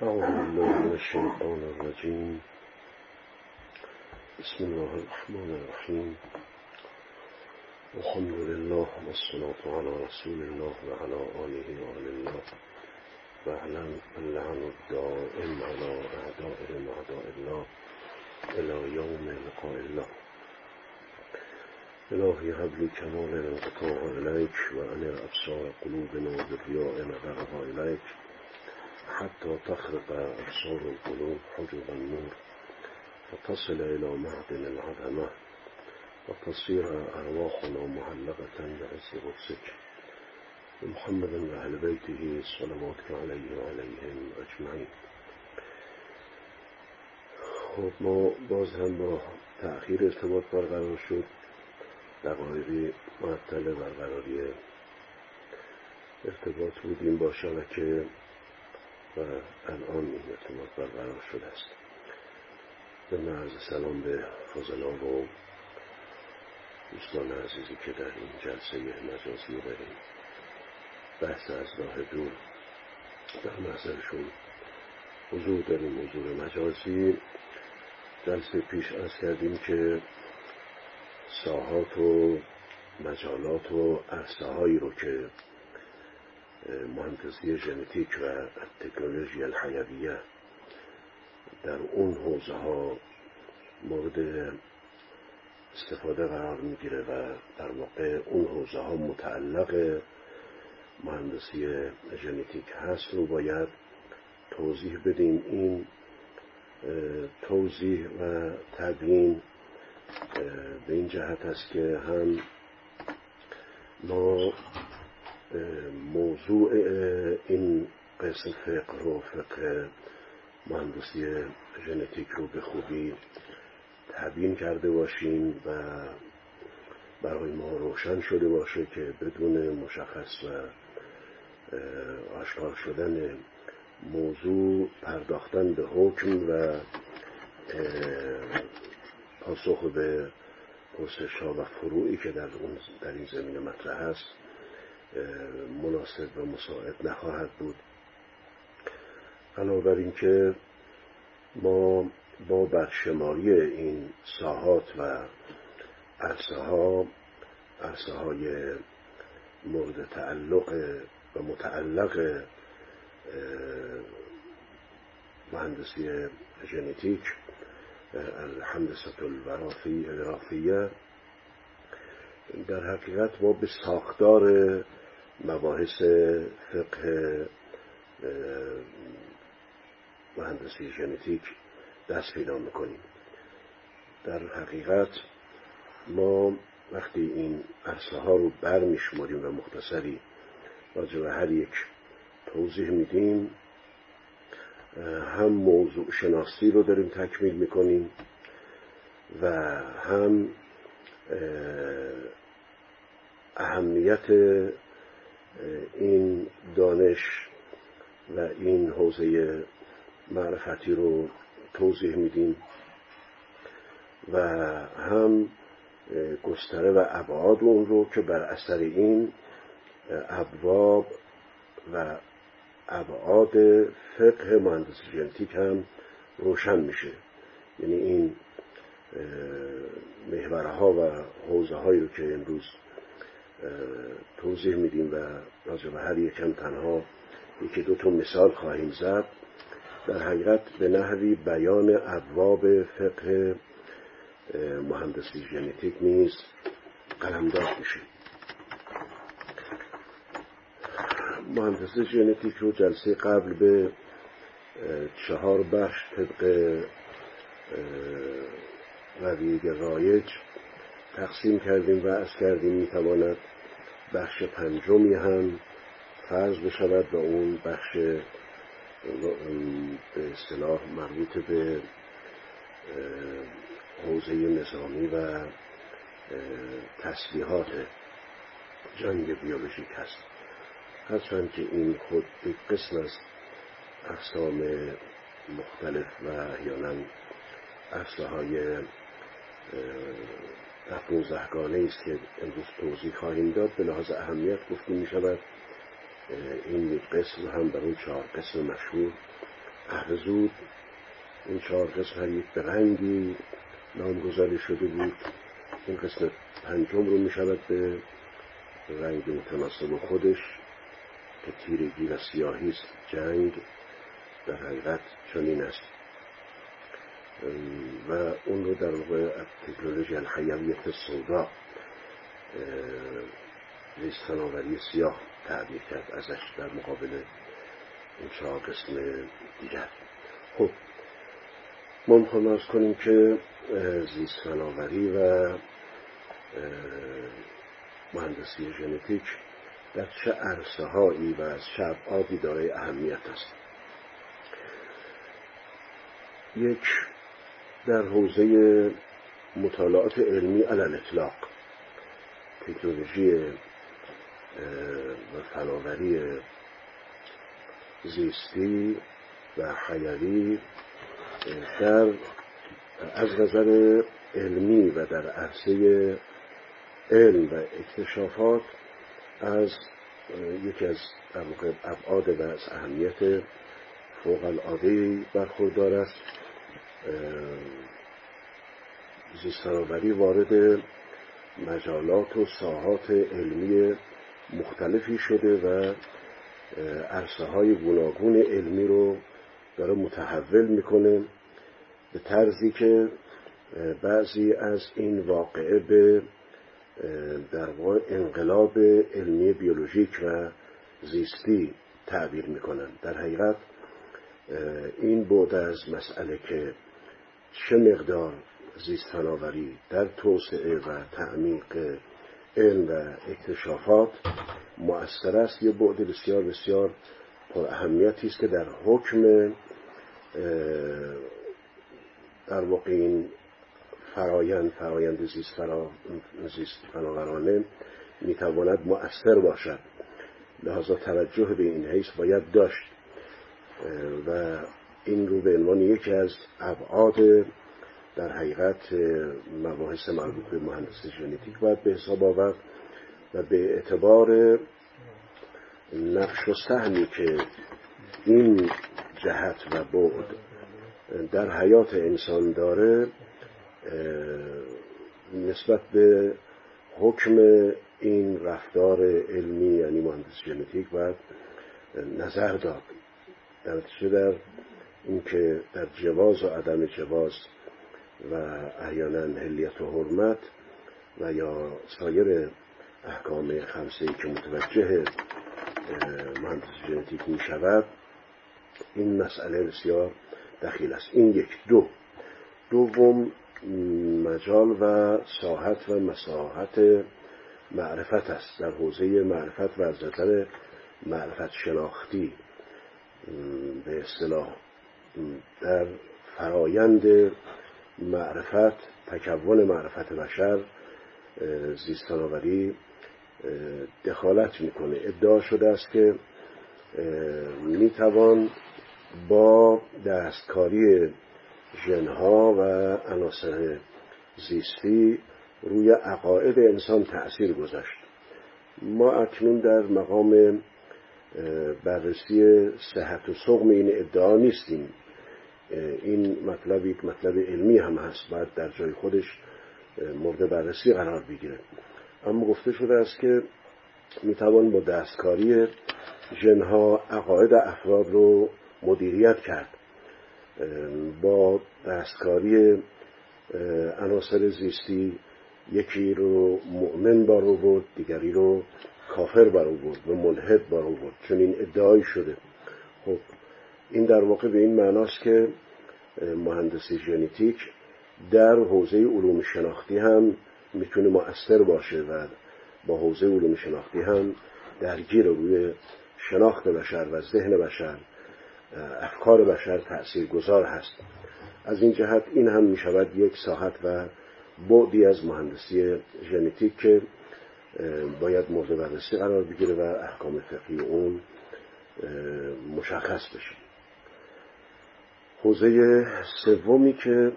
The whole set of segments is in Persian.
أعوذ بالله من الشيطان الرجيم. بسم الله الرحمن الرحيم. الحمد لله والصلاة على رسول الله وعلى آله وآل الله واعلم اللعن الدائم على أعدائهم أعداء الله إلى يوم لقاء الله. إلهي هب لي كمال الانقطاع إليك وأنر أبصار قلوبنا بالرياء نظرها إليك حتى تخرق أبصار القلوب حجب النور فتصل إلى معدن العظمة وتصير أرواحنا معلقة بعز قدسك محمد وأهل بيته صلواتك عليه وعليهم أجمعين. خب ما باز هم با تأخیر ارتباط برقرار شد، دقایقی معطل برقراری ارتباط بودیم با شبکه و الان این ارتباط برقرار شده است. به عرض سلام به فاضلا و دوستان عزیزی که در این جلسه مجازی داریم بحث از راه دور در محضرشون حضور داریم، حضور مجازی. جلسه پیش عرض کردیم که ساحات و مجالات و عرصه هایی رو که مهندسی ژنتیک و تکنولوژی الحیویه در اون حوزه ها مورد استفاده قرار میگیره و در واقع اون حوزه ها متعلق مهندسی ژنتیک هست رو باید توضیح بدیم. این توضیح و تبیین به این جهت است که هم ما موضوع این قسم فقه مهندسی ژنتیک رو به خوبی تبیین کرده باشیم و برای ما روشن شده باشه که بدون مشخص و آشکار شدن موضوع پرداختن به حکم و پاسخ به پرسش‌ها و فروعی که در این زمینه مطرح است مناسب و مساعد نخواهد بود. علاوه بر این که ما با برشماری این ساحات و عرصه های مورد تعلق و متعلق مهندسی ژنتیک الهندسه الوراثیه در حقیقت ما به ساختار مباحث فقه مهندسی ژنتیک دست پیدا میکنیم. در حقیقت ما وقتی این عرصه ها رو برمیشماریم و مختصری راجع به هر یک توضیح میدیم، هم موضوع شناسی رو داریم تکمیل میکنیم و هم اهمیت این دانش و این حوزه معرفتی رو توضیح میدیم و هم گستره و ابعاد اون رو که بر اثر این ابواب و ابعاد فقه مهندسی ژنتیک هم روشن میشه. یعنی این محورها و حوزه هایی رو که امروز توضیح میدیم و راجع به هر یکم تنها یکی دو تا مثال خواهیم زد، در حقیقت به نحوی بیان ابواب فقه مهندسی ژنتیک نیز قلمداد میشه. مهندسی ژنتیک رو جلسه قبل به 4 بخش طبق رویه رایج تقسیم کردیم و عرض کردیم میتواند بخش 5 هم فرض بشود و اون بخش به اصطلاح مربوط به حوزه نظامی و تسلیحات جنگ بیولوژیک هست. هرچند که این خود یک قسم از اقسام مختلف و احیانا عرصه های 15 گانه است که امروز توضیح خواهیم داد، به لحاظ اهمیت گفته می شود این یک قسم هم بر اون 4 قسم مشهور عهد زود این 4 قسم هر یک به رنگی نامگذاری شده بود. این قسم 5 رو می شود به رنگ متناسب خودش که تیرگی و سیاهی است. جنگ در حقیقت چنین است و اون رو در واقع تکنولوژی الحیویت سودا، زیست فناوری سیاه تعبیر کرد ازش در مقابل این 4 قسم دیگر. خب ما میخوایم عرض کنیم که زیست فناوری و مهندسی ژنتیک در چه عرصه‌هایی و از چه ابعادی دارای اهمیت است. یک، در حوزه مطالعات علمی علی الاطلاق، تکنولوژی و فناوری زیستی و حیوی در از نظر علمی و در عرصه علم و اکتشافات از یکی از ابعاد و از اهمیت فوق العاده‌ای برخوردار است. زیست فناوری وارد مجالات و ساحات علمی مختلفی شده و عرصه‌های گوناگون علمی رو داره متحول میکنه به طرزی که بعضی از این واقعه به در واقع انقلاب علمی بیولوژیک و زیستی تعبیر میکنن. در حقیقت این بعد از مسئله که چه مقدار زیست فناوری در توسعه و تعمیق علم و اکتشافات مؤثر است، یه بعد بسیار بسیار پر اهمیتی است که در حکم در واقع این فرایند زیست فناورانه میتواند مؤثر باشد. لذا توجه به این حیث باید داشت و این رو به عنوان یکی از ابعاد در حقیقت مباحث مربوط به مهندسی ژنتیک باید به حساب آورد و به اعتبار نقش و سهمی که این جهت و بعد در حیات انسان داره نسبت به حکم این رفتار علمی یعنی مهندسی ژنتیک باید نظر داد. در نتیجه در این که در جواز و عدم جواز و احیانا حلیت و حرمت و یا سایر احکام خمسه‌ای که متوجه مهندسی ژنتیک می شود، این مسئله بسیار دخیل است. این یک. دوم مجال و ساحت و مساحت معرفت است. در حوزه معرفت و از نظر معرفت شناختی به اصطلاح در فرایند معرفت، تکون معرفت بشر زیست فناوری دخالت میکنه. ادعا شده است که میتوان با دستکاری ژن‌ها و عناصر زیستی روی عقاید انسان تأثیر گذاشت. ما اکنون در مقام بررسی صحت و سقم این ادعا نیستیم. این مطلب یک مطلب علمی هم هست، باید در جای خودش مورد بررسی قرار بگیره. اما گفته شده است که میتوان با دستکاری ژن‌ها عقاید افراد رو مدیریت کرد، با دستکاری عناصر زیستی یکی رو مؤمن بر آورد، دیگری رو کافر بر آورد و ملحد بر آورد، چون این ادعای شده. خب این در واقع به این معناست که مهندسی ژنتیک در حوزه علوم شناختی هم میتونه مؤثر باشه و با حوزه علوم شناختی هم درگیر روی شناخت بشر و ذهن بشر، افکار بشر تأثیر گذار هست. از این جهت این هم می شود یک ساحت و بعدی از مهندسی ژنتیک که باید مورد بررسی قرار بگیره و احکام فقهی اون مشخص بشه. حوزه سومی که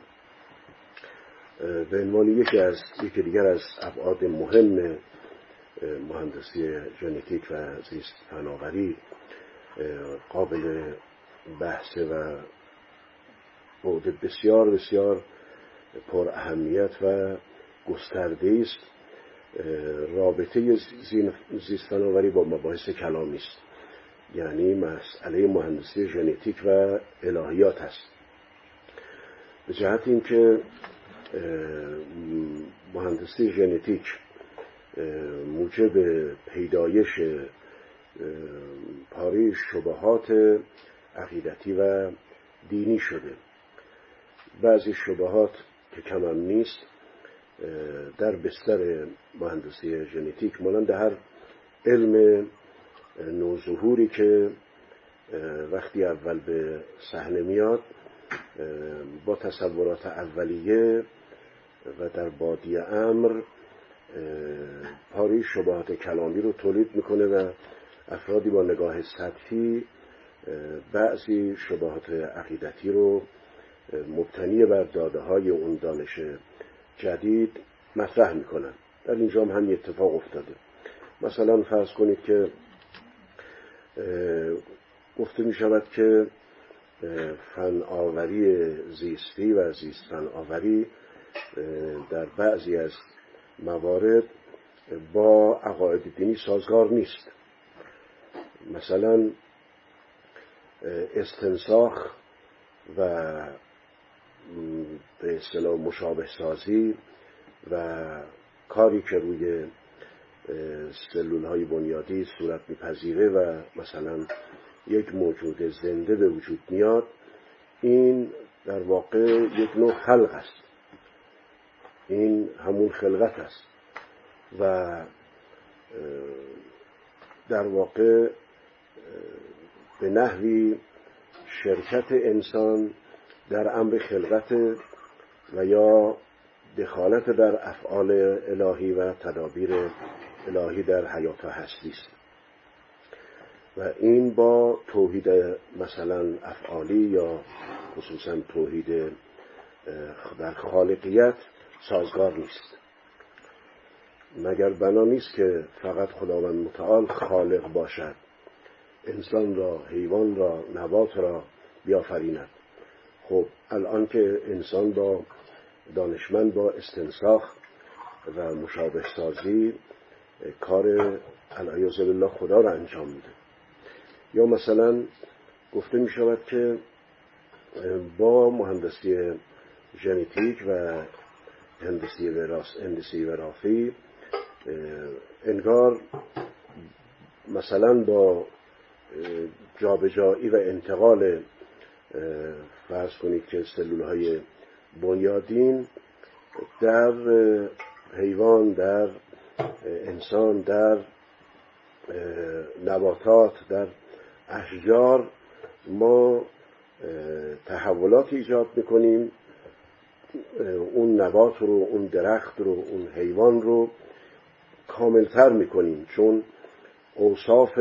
به عنوان یکی دیگر از ابعاد مهم مهندسی ژنتیک و زیست فناوری قابل بحث و بعد بسیار بسیار پر اهمیت و گسترده است. رابطه زیست فناوری با مباحث کلامی است، یعنی مسئله مهندسی ژنتیک و الهیات است، به جهت اینکه مهندسی ژنتیک موجب پیدایش پاره شبهات عقیدتی و دینی شده. بعضی شبهات که کم هم نیست در بستر مهندسی ژنتیک، مانند هر علم نوظهوری که وقتی اول به صحنه میاد با تصورات اولیه و در بادی امر پاره شبهات کلامی رو تولید میکنه و افرادی با نگاه سطحی بعضی شبهات عقیدتی رو مبتنی بر داده‌های اون دانش جدید مطرح میکنن. در اینجا هم همین اتفاق افتاده. مثلا فرض کنید که گفته می شود که فناوری زیستی و زیست فناوری در بعضی از موارد با عقاید دینی سازگار نیست. مثلا استنساخ و به اصطلاح مشابه سازی و کاری که روی سلولهای بنیادی صورت میپذیره و مثلا یک موجود زنده به وجود میاد، این در واقع یک نوع خلق است، این همون خلقت است و در واقع به نحوی شرکت انسان در امر خلقت و یا دخالت در افعال الهی و تدابیر الهی در حیات و هستی است و این با توحید مثلا افعالی یا خصوصا توحید در خالقیت سازگار نیست. مگر بنا نیست که فقط خداوند متعال خالق باشد، انسان را، حیوان را، نبات را بیافریند. خب الان که انسان با دانشمند با استنساخ و مشابه سازی کار العیاذ بالله خدا را انجام میده. یا مثلا گفته می شود که با مهندسی ژنتیک و هندسی وراثی انگار مثلا با جابجایی و انتقال فرض کنید که سلولهای بنیادین در حیوان، در انسان، در نباتات، در اشجار ما تحولات ایجاد میکنیم، اون نبات رو، اون درخت رو، اون حیوان رو کاملتر میکنیم، چون اوصاف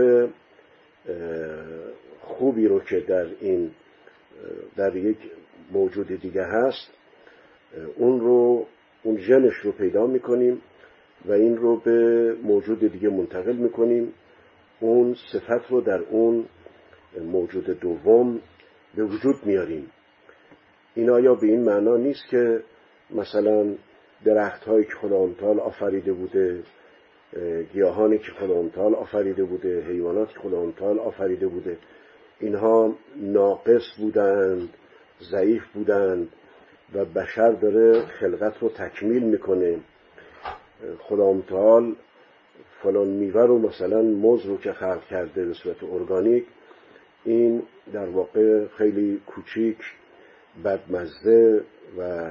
خوبی رو که در یک موجود دیگه هست اون ژنش رو پیدا میکنیم و این رو به موجود دیگه منتقل میکنیم، اون صفت رو در اون موجود دوم به وجود میاریم. این آیا به این معنا نیست که مثلا درخت هایی که خداوند تعالی آفریده بوده، گیاهانی که خداوند تعالی آفریده بوده، حیواناتی که خداوند تعالی آفریده بوده، اینها ناقص بودند، ضعیف بودند و بشر داره خلقت رو تکمیل میکنه. خداوند تعالی فلان میوه رو مثلا موز رو که خلق کرده به صورت ارگانیک، این در واقع خیلی کوچیک، بدمزه و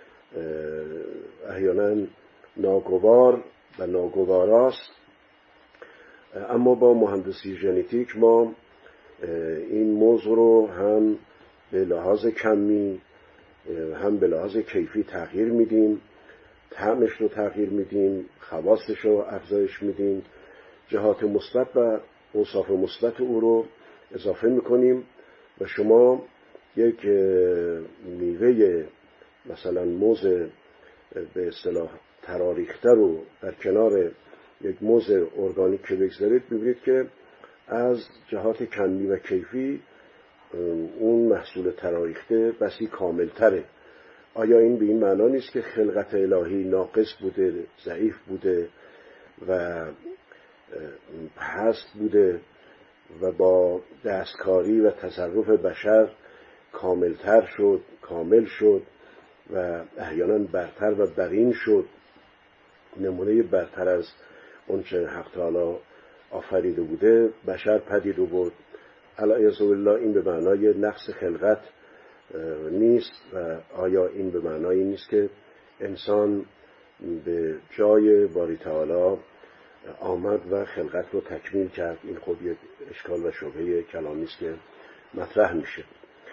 احیانا ناگوار و ناگواراست، اما با مهندسی ژنتیک ما این موضوع رو هم به لحاظ کمی هم به لحاظ کیفی تغییر میدیم، طعمش رو تغییر میدیم، خواصش رو افزایش میدیم، جهات مثبت و اوصاف مثبت او رو اضافه میکنیم و شما یک میوه مثلا موز به اصطلاح تراریخته رو در کنار یک موز ارگانیک که بگذارید، می‌بینید که از جهات کمی و کیفی اون محصول تراریخته بسی کاملتره. آیا این به این معنا نیست که خلقت الهی ناقص بوده، ضعیف بوده و پست بوده و با دستکاری و تصرف بشر کاملتر شد، کامل شد و احیانا برتر و برین شد، نمونه برتر از اون چه حق تعالی آفریده بوده بشر پدید آورد؟ علیاذ بالله این به معنای نقص خلقت نیست. و آیا این به معنای نیست که انسان به جای باری تعالی آمد و خلقت رو تکمیل کرد؟ این خود یک اشکال و شبهه کلامی است که مطرح میشه.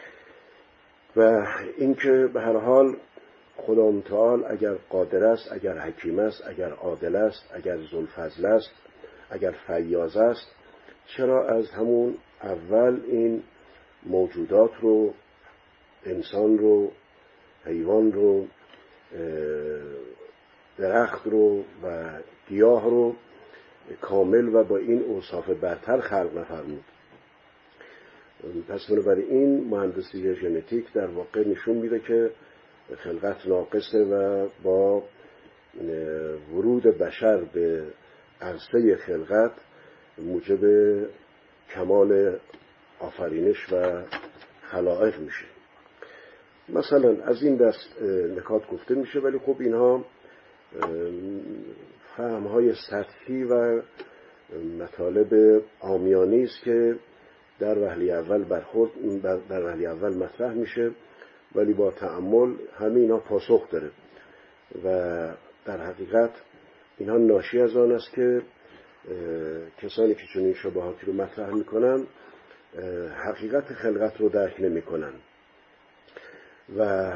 و اینکه به هر حال خدا متعال اگر قادر است، اگر حکیم است، اگر عادل است، اگر ذوالفضل است، اگر فیاض است، چرا از همون اول این موجودات رو، انسان رو، حیوان رو، درخت رو و گیاه رو کامل و با این اوصاف برتر خلق نفرمود؟ پس بنابراین مهندسی ژنتیک در واقع نشون میده که خلقت ناقصه و با ورود بشر به عرصه خلقت موجب کمال آفرینش و خلائق میشه. مثلا از این دست نکات گفته میشه، ولی خب اینها فهمهای سطحی و مطالب عامیانه است که در وهله اول مطرح میشه، ولی با تأمل همه اینا پاسخ داره و در حقیقت اینها ناشی از آن است که کسانی که چنین شبهاتی رو مطرح میکنن حقیقت خلقت رو درک نمیکنن و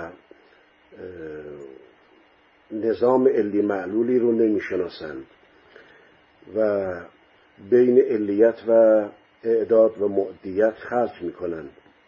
نظام علی معلولی رو نمیشناسند و بین علیت و اعداد و معدیت خلط میکنن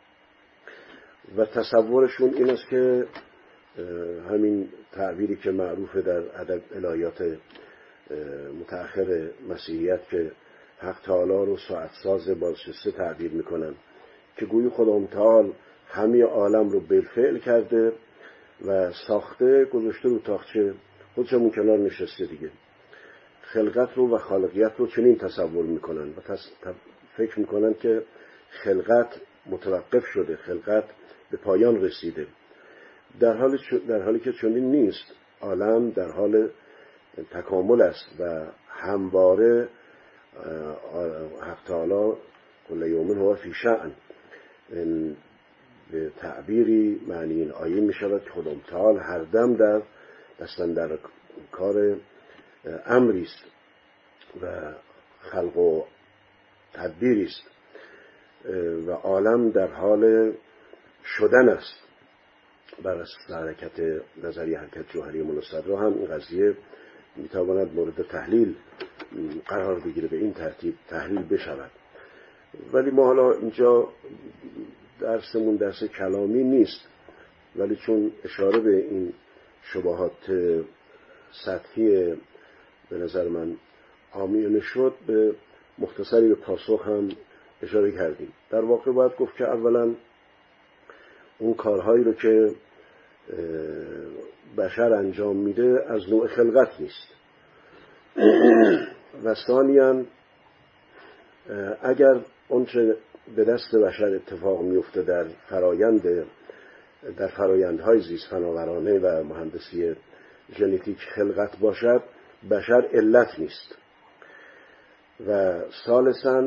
و تصورشون این است که همین تعبیری که معروفه در ادب الهیات متأخر مسیحیت که حق تعالی رو ساعت ساز بازنشسته تعبیر میکنن که گویی خدا متعال همه عالم رو بالفعل کرده و ساخته، گذاشته رو تاقچه، خودش همون کنار نشسته دیگه. خلقت رو و خالقیت رو چنین تصور میکنن و فکر میکنن که خلقت متوقف شده، خلقت به پایان رسیده، در حالی که چنین نیست. عالم در حال تکامل است و همواره حق تعالی کل یوم هو فی شأن. به تعبیری معنی این آیه می شود که خدا متعال هر دم در کار امری است و خلق و تدبیری است و عالم در حال شدن است. بر اساس حرکت نظریه حرکت جوهری منصدرا هم این قضیه می تواند مورد تحلیل قرار بگیره، به این ترتیب تحلیل بشود. ولی ما حالا اینجا درسمون درس کلامی نیست، ولی چون اشاره به این شبهات سطحی به نظر من عامیانه شد، به مختصری به پاسخ هم اشاره کردیم. در واقع باید گفت که اولا اون کارهایی رو که بشر انجام میده از نوع خلقت نیست و ثانیاً اگر اونچه به دست بشر اتفاق میفته در فرایندهای زیست فناورانه و مهندسی ژنتیک خلقت باشد، بشر علت نیست. و ثالثاً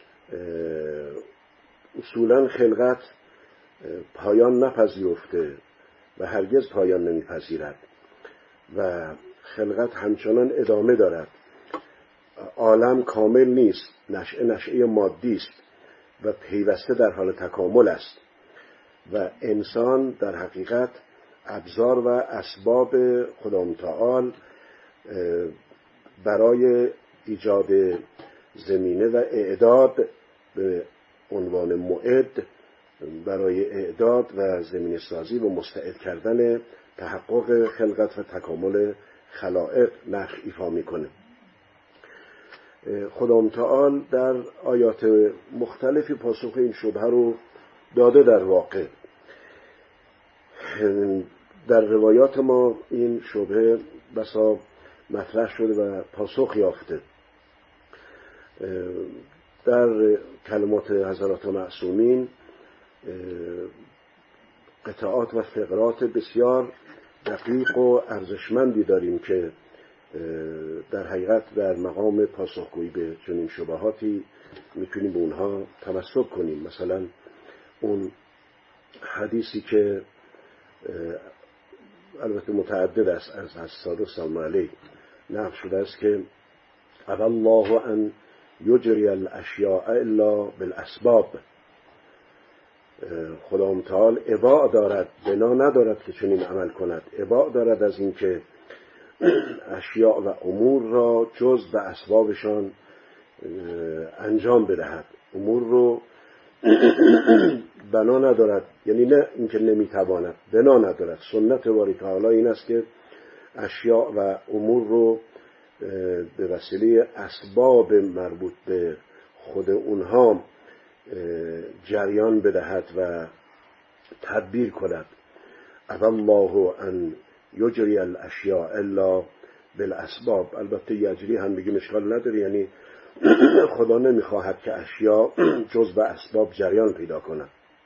اصولاً خلقت پایان نپذیرفته و هرگز پایان نمیپذیرد و خلقت همچنان ادامه دارد. عالم کامل نیست، نشأه مادی است و پیوسته در حال تکامل است و انسان در حقیقت ابزار و اسباب خدا متعال برای ایجاد زمینه و اعداد به عنوان معد برای اعداد و زمینه سازی و مستعد کردن تحقق خلقت و تکامل خلائق نقش ایفا میکنه. خدا متعال در آیات مختلفی پاسخ این شبهه رو داده. در واقع در روایات ما این شبهه بسا مطرح شده و پاسخ یافته. در کلمات حضرات معصومین قطعات و فقرات بسیار دقیق و ارزشمندی داریم که در حقیقت در مقام پاسخگویی به چنین شبهاتی میتونیم به اونها تمسک کنیم. مثلا اون حدیثی که البته متعدد است از صادق سلام علیه نقل شده است که ابى الله ان یجری الاشیاء الا بالاسباب. خدا متعال ابا دارد، بنا ندارد که چنین عمل کند. ابا دارد از این که اشیاء و امور را جز به اسبابشان انجام بدهد. امور رو بنا ندارد، یعنی نه اینکه نمیتواند، بنا ندارد. سنت باری تعالی این است که اشیاء و امور رو به وسیله اسباب مربوط به خود اونها جریان بدهد و تدبیر کند. ابى الله ان یجری الاشیاء الا بالاسباب. البته یجری هم بگیم اشکال نداره، یعنی خدا نمیخواهد که اشیاء جز به اسباب جریان پیدا کنند.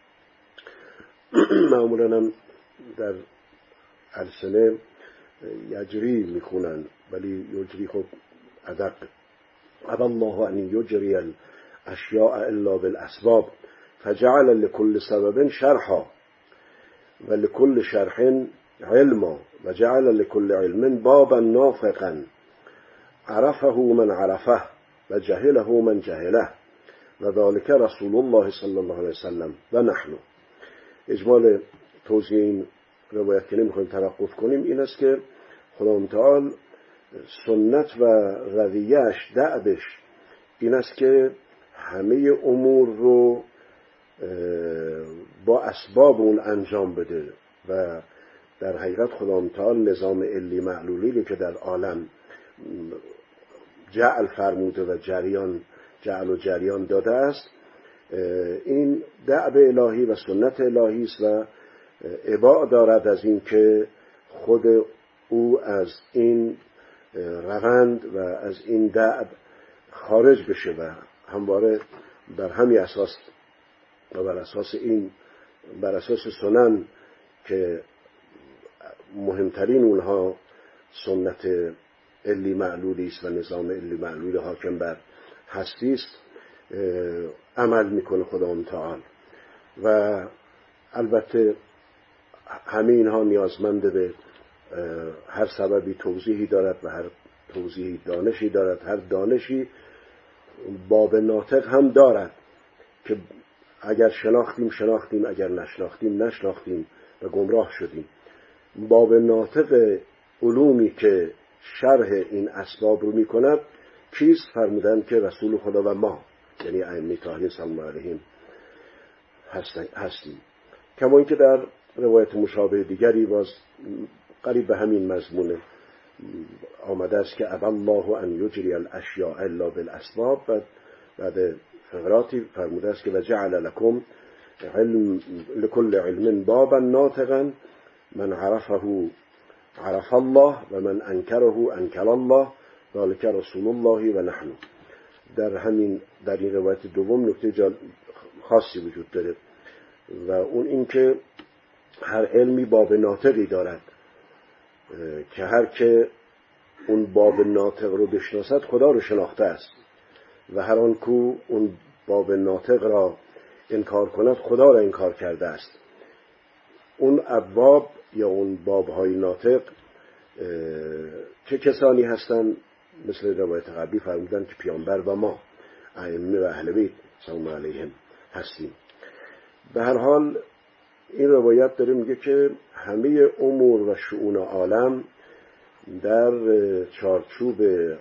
معمولا هم در السنه یجری میخونن، ولی یجری خب ادق. ابى الله ان یجری الاشیاء الا بالاسباب فجعل لكل سبب شرحا ولكل شرح علما وجعل لكل علم بابا نافقا عرفه من عرفه وجهله من جهله وذلك رسول الله صلی الله علیه وسلم و نحن. اجمال توضیح این روایت که نمیخوایم توقف کنیم این است که خدا متعال سنت و رویه‌اش، دأبش این است که همه امور رو با اسباب اون انجام بده و در حقیقت خدا متعال نظام علی معلولی رو که در عالم جعل فرموده و جعل و جریان داده است، این دأب الهی و سنت الهی است و ابا دارد از این که خود او از این روند و از این دأب خارج بشه و همواره بر همین اساس و بر اساس سنن که مهمترین اونها سنت علی معلولی است و نظام علی معلولی حاکم بر هستی است عمل میکنه خدا متعال. و البته همه اینها نیازمند به هر سببی توضیحی دارد و هر توضیحی دانشی دارد. هر دانشی باب ناطق هم دارد که اگر شناختیم، اگر نشناختیم و گمراه شدیم. باب ناطق علومی که شرح این اسباب رو میکند کیست؟ فرمودن که رسول خدا و ما، یعنی ائمه طاهرین سلام علیهم هستیم. کما اینکه در روایت مشابه دیگری باز قریب به همین مضمون آمده است که ابى الله ان یجری الاشیاء الا بالاسباب و بعد فقراتی فرموده است که وجعل لكم لكل علم بابا ناطقا من عرفه عرف الله و من انکره انکر الله ذلك رسول الله و نحن. در این روایت دوم نکته خاصی وجود داره و اون این که هر علمی باب ناطقی دارد که هر که اون باب ناطق رو بشناسد خدا رو شناخته است و هر آن کو اون باب ناطق را انکار کند خدا را انکار کرده است. اون ابواب یا اون بابهای ناطق چه کسانی هستند؟ مثل روایت قبلی فرمودن که پیامبر و ما ائمه و اهل بیت سلام علیهم هستیم. به هر حال این روایت داره میگه که همه امور و شؤون عالم در چارچوب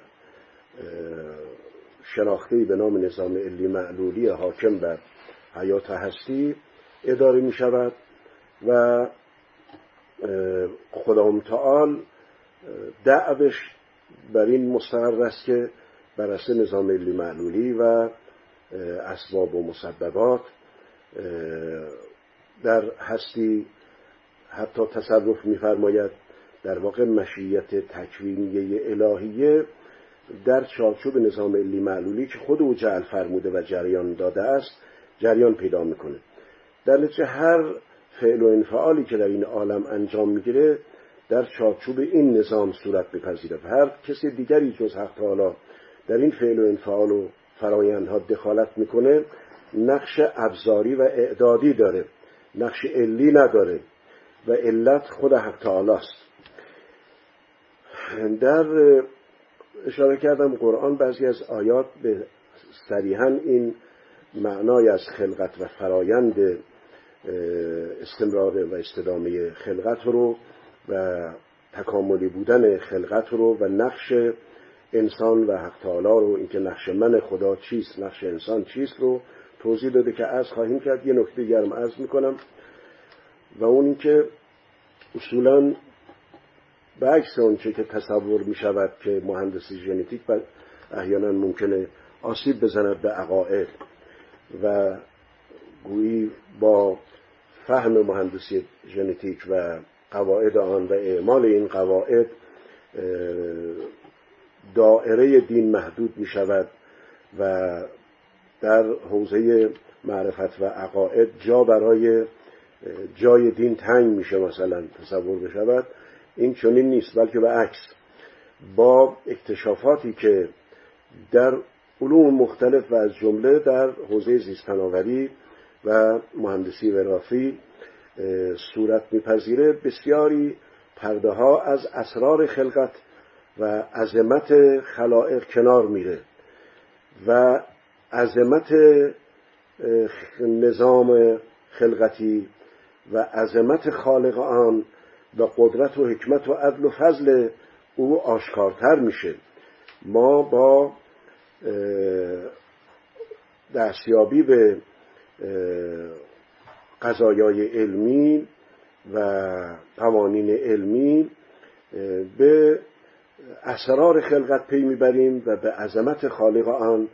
شناختی به نام نظام علی معلولی حاکم بر حیات هستی اداره می شود و خدا متعال دعوش بر این مستقر است که بر اساس نظام علی معلولی و اسباب و مسببات در هستی حتی تصرف می‌فرماید، در واقع مشیت تکوینیه الهیه در چارچوب نظام علی معلولی که خود او جعل فرموده و جریان داده است جریان پیدا میکنه. در نتیجه هر فعل و انفعالی که در این عالم انجام میگیره در چارچوب این نظام صورت میپذیره. هر کسی دیگری جز حق تعالی در این فعل و انفعال و فرایندها دخالت میکنه نقش ابزاری و اعدادی داره، نقش علی نداره و علت خود حق تعالی است. در اشاره کردم قرآن بعضی از آیات به صریحاً این معنای از خلقت و فرایند استمرار و استدامه خلقت رو و تکاملی بودن خلقت رو و نقش انسان و حق تعالی رو، اینکه نقش من خدا چیست، نقش انسان چیست رو توضیح داده که عرض خواهیم کرد. یه نکته دیگرم عرض میکنم و اون اینکه اصولاً به عکس آنچه که تصور می شود که مهندسی ژنتیک احیانا ممکنه آسیب بزند به عقاید و گویی با فهم مهندسی ژنتیک و قواعد آن و اعمال این قواعد دائره دین محدود می شود و در حوزه معرفت و عقاید جا برای جای دین تنگ میشه مثلا تصور بشود. این چنین نیست، بلکه به عکس با اکتشافاتی که در علوم مختلف و از جمله در حوزه زیست‌پناه‌وری و مهندسی وراثی صورت میپذیره بسیاری پرده ها از اسرار خلقت و عظمت خلائق کنار میره و عظمت نظام خلقتی و عظمت خالق آن و قدرت و حکمت و عدل و فضل او آشکارتر میشه. ما با دستیابی به قضایای علمی و قوانین علمی به اسرار خلقت پی میبریم و به عظمت خالق آن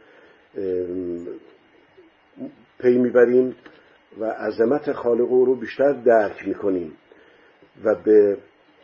پی میبریم و عظمت خالق او رو بیشتر درک میکنیم و به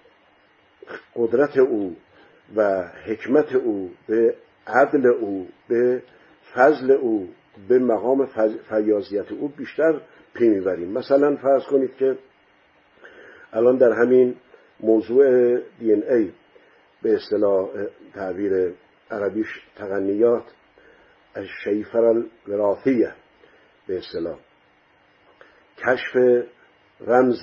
قدرت او و حکمت او، به عدل او، به فضل او، به مقام فیاضیت او بیشتر پی میبریم. مثلا فرض کنید که الان در همین موضوع دی ان ای به اصطلاح تعبیر عربیش تقنیات الشیفر الوراثیه به اصطلاح کشف رمز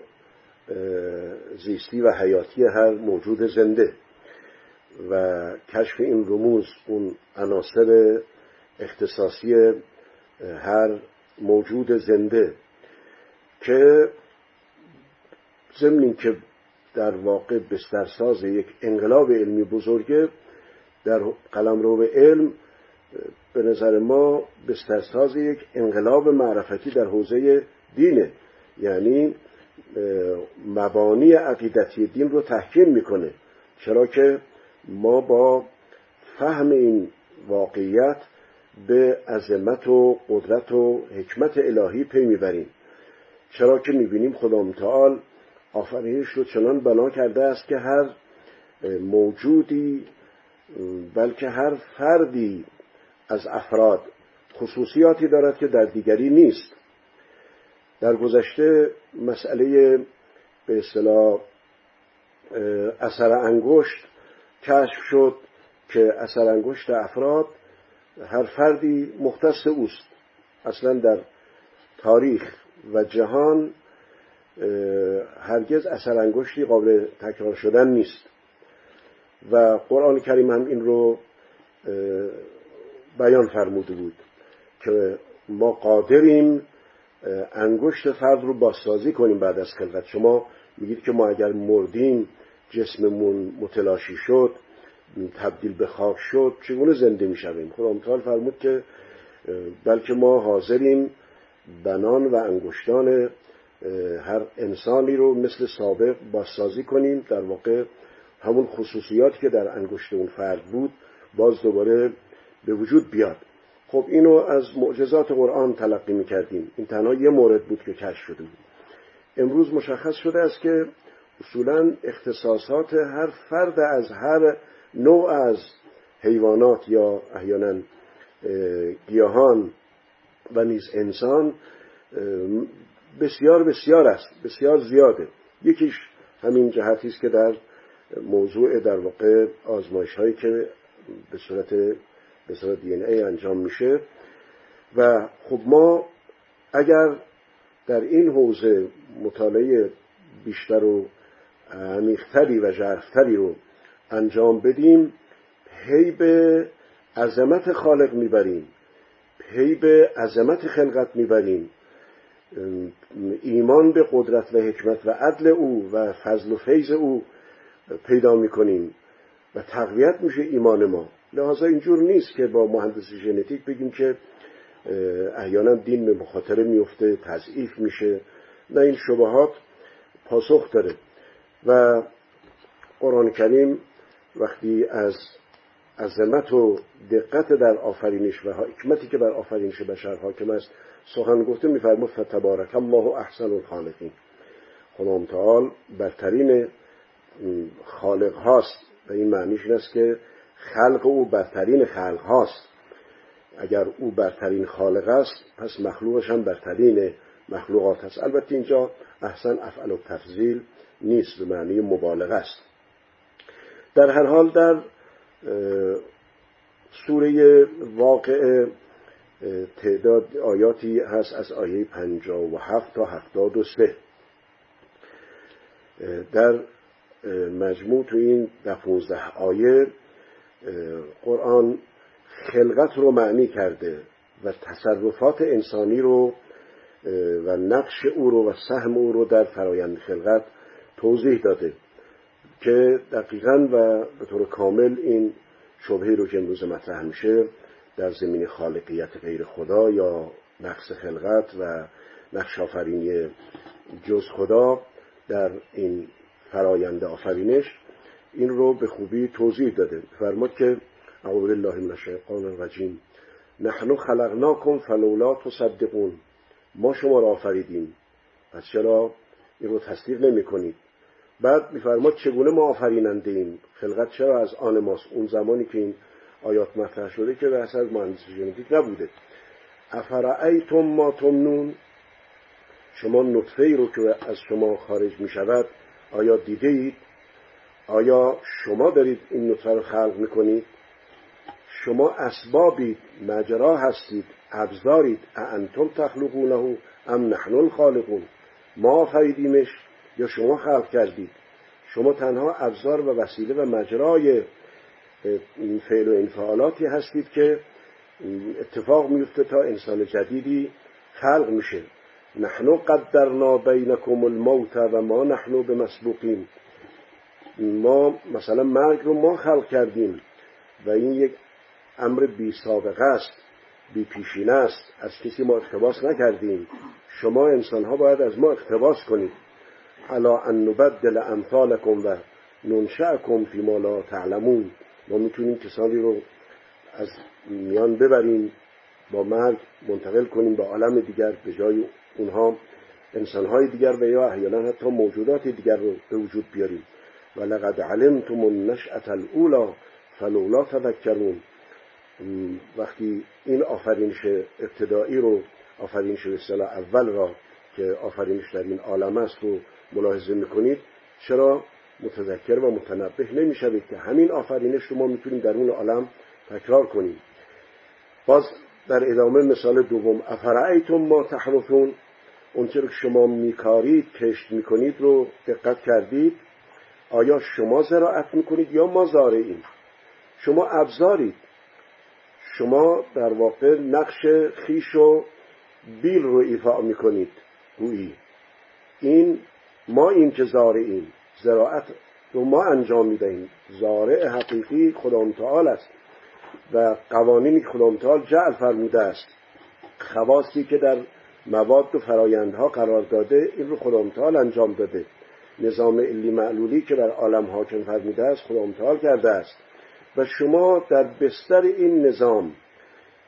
زیستی و حیاتی هر موجود زنده و کشف این رموز، اون عناصر اختصاصی هر موجود زنده که ضمن این که در واقع بسترساز یک انقلاب علمی بزرگه، در قلمرو علم به نظر ما بسترساز یک انقلاب معرفتی در حوزه دینه، یعنی مبانی عقیدتی دین رو تحکیم میکنه. چرا که ما با فهم این واقعیت به عظمت و قدرت و حکمت الهی پی میبریم. چرا که میبینیم خدا متعال آفرینش رو چنان بنا کرده است که هر موجودی، بلکه هر فردی از افراد خصوصیاتی دارد که در دیگری نیست. در گذشته مسئله به اصطلاح اثر انگشت کشف شد که اثر انگشت افراد هر فردی مختص اوست. اصلا در تاریخ و جهان هرگز اثر انگشتی قابل تکرار شدن نیست و قرآن کریم هم این رو بیان فرموده بود که ما قادریم انگشت فرد رو بازسازی کنیم بعد از خلقت. شما میگید که ما اگر مردیم جسممون متلاشی شد، تبدیل به خاک شد، چگونه زنده میشویم؟ خدا متعال فرمود که بلکه ما حاضریم بنان و انگشتان هر انسانی رو مثل سابق بازسازی کنیم، در واقع همون خصوصیاتی که در انگشت اون فرد بود باز دوباره به وجود بیاد. خب اینو از معجزات قرآن تلقی می‌کردیم. این تنها یه مورد بود که کشف شده بود. امروز مشخص شده است که اصولاً اختصاصات هر فرد از هر نوع از حیوانات یا احیانا گیاهان و نیز انسان بسیار بسیار است، بسیار زیاده. یکیش همین جهتی است که در موضوع در واقع آزمایش‌هایی که به صورت دی ان ای انجام میشه و خب ما اگر در این حوزه مطالعه بیشتر و عمیق‌تری و ژرف‌تری رو انجام بدیم، پی به عظمت خالق میبریم، پی به عظمت خلقت میبریم، ایمان به قدرت و حکمت و عدل او و فضل و فیض او پیدا میکنیم و تقویت میشه ایمان ما. لحاظا اینجور نیست که با مهندسی ژنتیک بگیم که احیانا دین به مخاطره میفته، تضعیف میشه. نه، این شبهات پاسخ داره و قرآن کریم وقتی از عظمت و دقت در آفرینش و حکمتی که بر آفرینش بشر حاکم است سخن گفته می‌فرماید فتبارک الله احسن الخالقین. خدا متعال برترین خالق هاست و این معنیش این است که خلق او برترین خلق هاست. اگر او برترین خالق است پس مخلوقش هم برترین مخلوقات است. البته اینجا احسن افعل التفضیل نیست، به معنی مبالغه است. در هر حال در سوره واقعه تعداد آیاتی هست از آیه 57 تا 73. در مجموع تو این 15 آیه قرآن خلقت رو معنی کرده و تصرفات انسانی رو و نقش او رو و سهم او رو در فرایند خلقت توضیح داده که دقیقاً و به طور کامل این شبهه رو که امروز مطرح میشه در زمین خالقیت غیر خدا یا نقص خلقت و نقش آفرینی جز خدا در این فرایند آفرینش این رو به خوبی توضیح داده. فرمود که اعوذ بالله من الشیطان الرجیم نحن خلقناکم فلولا تصدقون. ما شما را آفریدیم پس چرا این رو تصدیق نمی کنید؟ بعد می‌فرماد چگونه ما آفریننده ایم، خلقت چرا از آن ماست. اون زمانی که این آیات مطرح شده که بحث از مهندسی ژنتیک نبوده. افرأیتم ما تمنون، شما نطفه ای رو که از شما خارج می شود آیا دیده اید؟ آیا شما دارید این نطفه رو خلق میکنید؟ شما اسبابید، مجرا هستید، ابزارید. اانتم تخلقونه ام نحن الخالقون. ما آفریدیمش یا شما خلق کردید؟ شما تنها ابزار و وسیله و مجرای این فعل و انفعالاتی هستید که اتفاق میفته تا انسان جدیدی خلق میشه. نحن قدرنا بینکم الموت و ما نحن بمسبوقین. ما مثلا مرگ رو ما خلق کردیم و این یک امر بی سابقه است، بی پیشینه است، از کسی ما اقتباس نکردیم. شما انسان ها باید از ما اقتباس کنید. الا ان نبدل امثالکم و ننشأکم فی ما لا تعلمون. ما میتونیم کسانی رو از میان ببریم، با مرگ منتقل کنیم به عالم دیگر، به جای اونها انسانهای دیگر و یا احیانا حتی موجودات دیگر رو به وجود بیاریم. و لقد علمتم النشأة الاولی فلولا تذکرون. وقتی این آفرینش ابتدایی رو، آفرینش به اصطلاح اول را که آفرینش در این عالم است رو ملاحظه میکنید، چرا متذکر و متنبه نمیشوید که همین آفرینش رو ما میتونیم در اون عالم تکرار کنیم. باز در ادامه مثال دوم، افرأیتم ما تحرثون، اون چرا که شما میکارید، کشت میکنید رو دقت کردید؟ آیا شما زراعت میکنید یا ما زارعیم؟ شما ابزارید، شما در واقع نقش خیش و بیل رو ایفا میکنید. گویی این ما این که زارعیم، زراعت رو ما انجام میدهیم. زارع حقیقی خدا متعال است و قوانینی که خدا متعال جعل فرموده است، خواصی که در مواد و فرایندها قرار داده، این رو خدا متعال انجام داده. نظام علی معلولی که بر عالم حاکم فرموده است خدا متعال کرده است و شما در بستر این نظام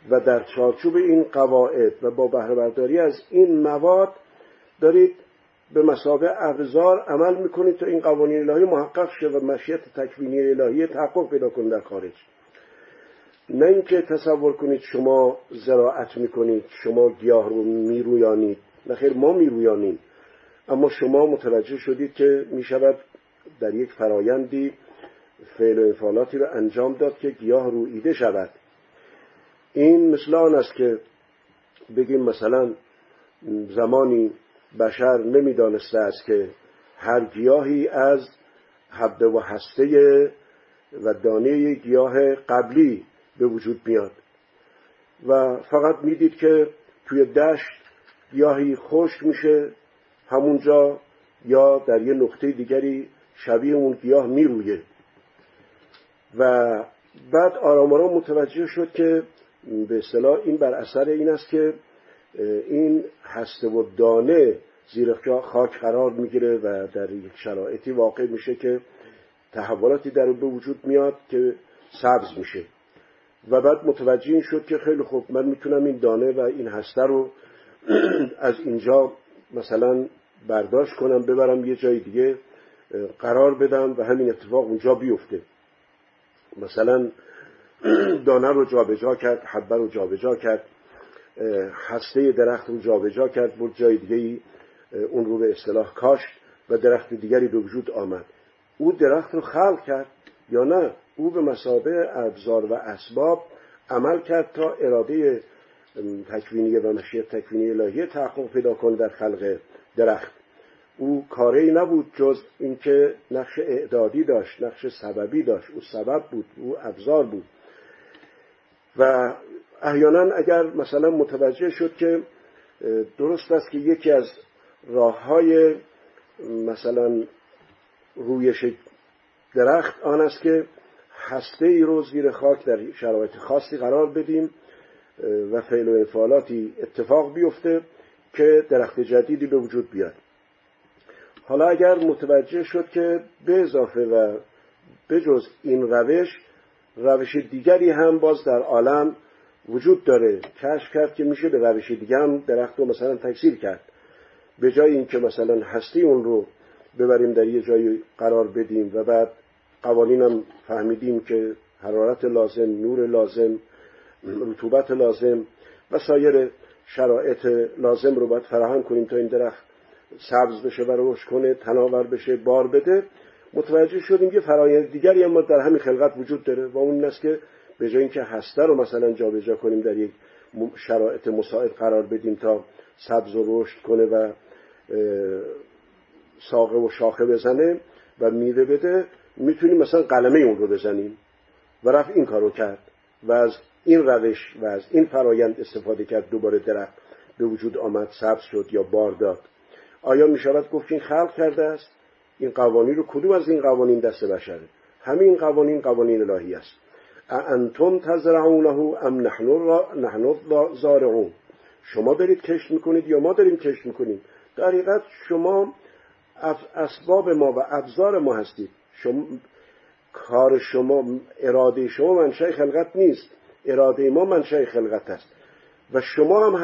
و در چارچوب این قواعد و با بهره برداری از این مواد دارید به مثابه ابزار عمل میکنید تا این قوانین الهی محقق شه و مشیت تکوینی الهی تحقق پیدا کنه در خارج. نه اینکه تصور کنید شما زراعت میکنید، شما گیاه رو میرویانید. نه خیر، ما میرویانیم، اما شما متوجه شدید که میشود در یک فرایندی فعل و انفعالاتی رو انجام داد که گیاه روییده شود. این مثل آن است که بگیم مثلا زمانی بشر نمیدانسته است که هر گیاهی از حبه و هسته و دانه گیاه قبلی به وجود میاد و فقط میدید که توی دشت گیاهی خشک میشه همونجا یا در یه نقطه دیگری شبیه اون گیاه میرویه و بعد آرام آرام متوجه شد که به اصطلاح این بر اثر این است که این هسته و دانه زیر خاک قرار میگیره و در یک شرایطی واقع میشه که تحولاتی در اون به وجود میاد که سبز میشه و بعد متوجه این شد که خیلی خوب، من میتونم این دانه و این هسته رو از اینجا مثلا برداشت کنم ببرم یه جای دیگه قرار بدم و همین اتفاق اونجا بیفته. مثلا دانه رو جابجا کرد، حبه رو جابجا کرد، هسته درخت رو جابجا کرد، برد جای دیگه اون رو به اصطلاح کاشت و درخت دیگری به وجود آمد. او درخت رو خلق کرد یا نه؟ او به مثابه ابزار و اسباب عمل کرد تا اراده تکوینی و مشیت تکوینی الهی تحقق پیدا کنه در خلق درخت. او کاری نبود جز اینکه نقش اعدادی داشت، نقش سببی داشت. او سبب بود، او ابزار بود. و احیانا اگر مثلا متوجه شد که درست است که یکی از راه‌های مثلا رویش درخت آن است که هسته ای رو زیر خاک در شرایط خاصی قرار بدیم و فعل و انفعالاتی اتفاق بیفته که درخت جدیدی به وجود بیاد. حالا اگر متوجه شد که به اضافه و بجز این روش دیگری هم باز در عالم وجود داره، کشف کرد که میشه به روش دیگه هم درخت رو مثلا تکثیر کرد. به جای این که مثلا هستی اون رو ببریم در یه جایی قرار بدیم و بعد قوانینم فهمیدیم که حرارت لازم، نور لازم، رطوبت لازم و سایر شرایط لازم رو باید فراهم کنیم تا این درخت سبز بشه و رشد کنه، تناور بشه، بار بده. متوجه شدیم که فرایند دیگری اما در همین خلقت وجود داره و اون این است که به جای اینکه هسته رو مثلا جابجا کنیم در یک شرایط مساعد قرار بدیم تا سبز و رشد کنه و ساقه و شاخه بزنه و میوه بده، میتونیم مثلا قلمه اون رو بزنیم و رفت این کارو کرد و از این روش و از این فرایند استفاده کرد. دوباره درخت به وجود آمد، سبز شد یا بار داد. آیا میشود گفت این خلق کرده است؟ این قوانین رو کدوم از این قوانین دست بشره؟ همین قوانین قوانین الهی است. انتم تزرعونه ام نحن زارعون؟ شما دارید کشت میکنید یا ما داریم کشت میکنیم؟ در حقیقت شما اسباب ما و ابزار ما هستید. کار شما، اراده شما منشأ خلقت نیست، اراده ما منشأ خلقت است. و شما هم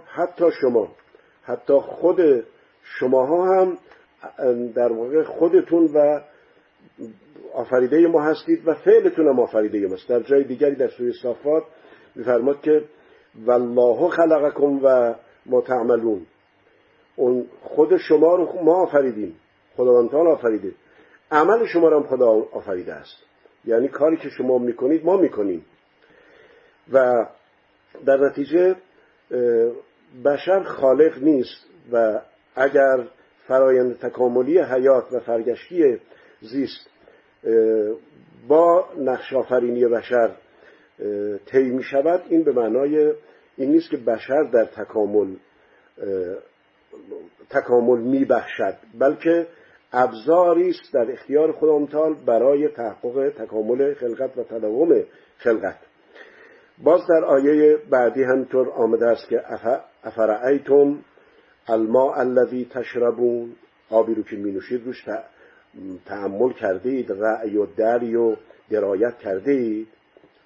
حتی خود شماها هم در واقع خودتون و آفریده ما هستید و فعلتون هم آفریده ماست. در جای دیگری در سوره صافات می‌فرماد که والله خلقکم و ما تعملون. اون خود شما رو ما آفریدیم، خداوند تعالی آفریده، عمل شما رو هم خدا آفریده است. یعنی کاری که شما میکنید ما میکنیم و در نتیجه بشر خالق نیست و اگر فرایند تکاملی حیات و فرگشتی زیست با نقش آفرینی بشر طی می شود، این به معنای این نیست که بشر در تکامل می بخشد، بلکه ابزاری است در اختیار خداوند تعالی برای تحقق تکامل خلقت و تداوم خلقت. باز در آیه بعدی همینطور آمده است که افرأیتم الماء الذی تشربون، آبی رو که می نوشید روش تأمل کرده اید، رأی و دری و درایت کرده اید؟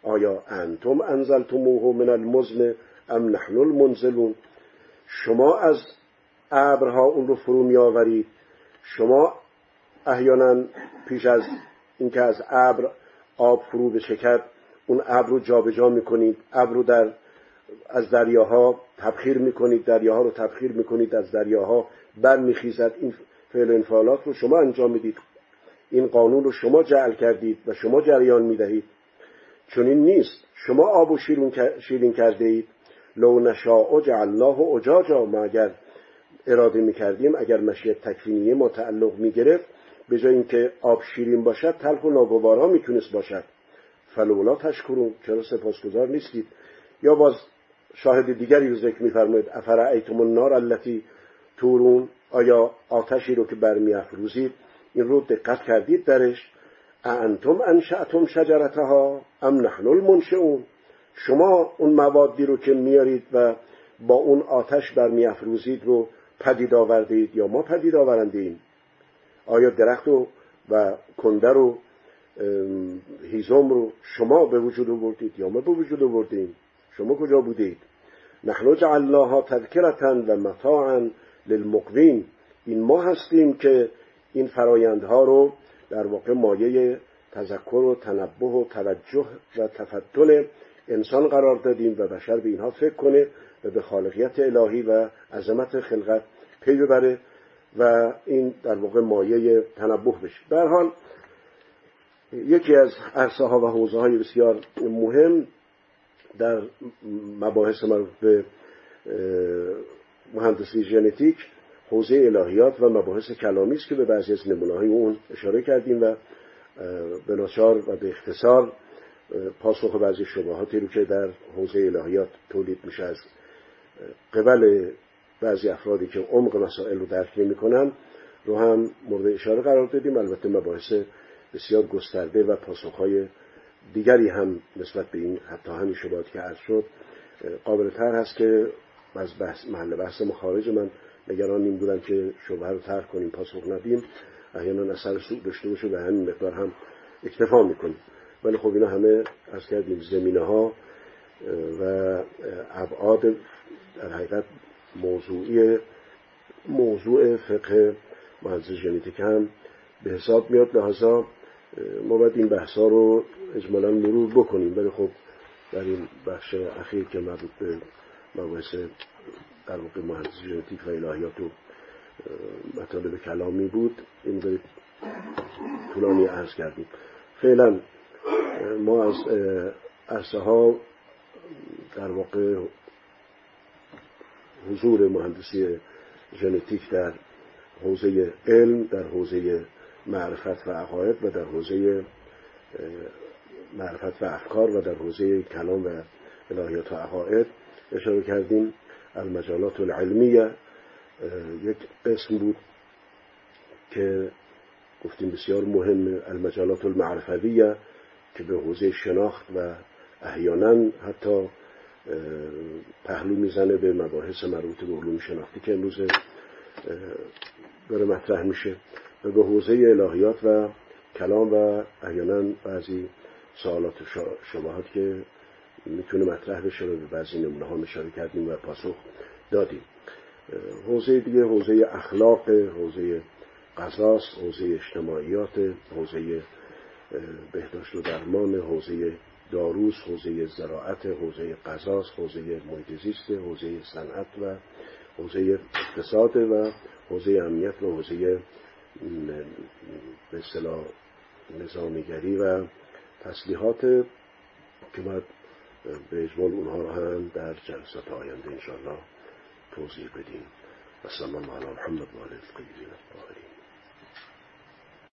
آیا انتم انزلتموه من المزن ام نحن المنزلون؟ شما از ابرها اون رو فرو می آورید، شما احیانا پیش از اینکه از ابر آب فرو بچکد اون ابر رو جابجا میکنید، ابر رو از دریاها تبخیر میکنید، دریاها رو تبخیر میکنید، از دریاها برمیخیزد. این فعل و انفعالات رو شما انجام میدید، این قانون رو شما جعل کردید و شما جریان میدهید. چون این نیست، شما آب و شیرین کرده اید. لو نشاء جعلناه اجاجا، ما اگر اراده میکردیم، اگر مشیت تکوینیه ما تعلق میگرفت، به جای اینکه آب شیرین باشد تلخ و ناگوارا میتونست باشد. فلولا تشکرون، چرا سپاسگزار نیستید؟ یا باز شاهد دیگری رو ذکر میفرمایید، افرأیتم النار التی تورون، آیا آتشی رو که برمیافروزید این رو دقت کردید درش؟ اانتم انشأتم شجرتها ام نحن المنشئون، شما اون موادی رو که میارید و با اون آتش برمیافروزید رو پدید آوردید یا ما پدید آورنده ایم؟ آیا درخت و کنده رو هیزم رو شما به وجود آوردید یا ما به وجود آوردیم؟ شما کجا بودید؟ نحن جعلناها تذکرة و متاعا للمقوین، این ما هستیم که این فرایندها رو در واقع مایه تذکر و تنبه و توجه و تفتن انسان قرار دادیم و بشر به اینها فکر کنه و به خالقیت الهی و عظمت خلقت پی ببره و این در واقع مایه تنبه بشه. به هر حال یکی از عرصه ها و حوزه های بسیار مهم در مباحث مربوط به مهندسی ژنتیک حوزه الهیات و مباحث کلامی است که به بعضی از نمونه‌های اون اشاره کردیم و به ناچار و به اختصار پاسخ بعضی شبهاتی رو که در حوزه الهیات تولید میشه از قبل بعضی افرادی که عمق مسائل رو درک نمی‌کنن رو هم مورد اشاره قرار دادیم. البته مباحث بسیار گسترده و پاسخ‌های دیگری هم نسبت به این حتی همین شبهاتی که عرض شد قابل تر هست که از محل بحث مخارج من نگران این بودن که شبهه رو طرح کنیم پاسخ ندیم احیانا اثر سوء داشته باشه و همین مقدار هم اکتفا میکنیم. ولی خب اینا همه از کردیم زمینه‌ها و ابعاد در حقیقت موضوع فقه مهندسی ژنتیک هم به حساب میاد، لحاظا ما باید این بحثا رو اجمالاً مرور بکنیم. ولی خب در این بخش اخیر که مربوط به مباحث در واقع مهندسی ژنتیک و الهیات و مطالب کلامی بود این به طولانی عرض کردیم. فعلا ما از عرصه ها در واقع حضور مهندسی ژنتیک در حوزه علم، در حوزه معرفت و عقاید و در حوزه معرفت و افکار و در حوزه کلام و الهیات و عقاید اشاره کردیم. المجالات العلمیه یک قسم بود که گفتیم بسیار مهم، المجالات المعرفویه که به حوزه شناخت و احیانا حتی پهلو میزنه به مباحث مربوط به علوم شناختی که امروز داره مطرح میشه، و به حوزه الهیات و کلام و احیانا بعضی سوالات و شبهات که میتونه مطرح بشه و به بعضی نمونه ها اشاره کردیم و پاسخ دادیم. حوزه دیگه حوزه اخلاق، حوزه قضاست، حوزه اجتماعیات، حوزه بهداشت و درمان، حوزه داروست، حوزه زراعت، حوزه قضاست، حوزه محیط زیست، حوزه صنعت و حوزه اقتصاد و حوزه امنیت و حوزه به اصطلاح نظامیگری و تسلیحات که باید به اجمال اونها رو هم در جلسات آینده انشاءالله توضیح بدیم. و صلی الله علی محمد و آله الطاهرین الطاهرین.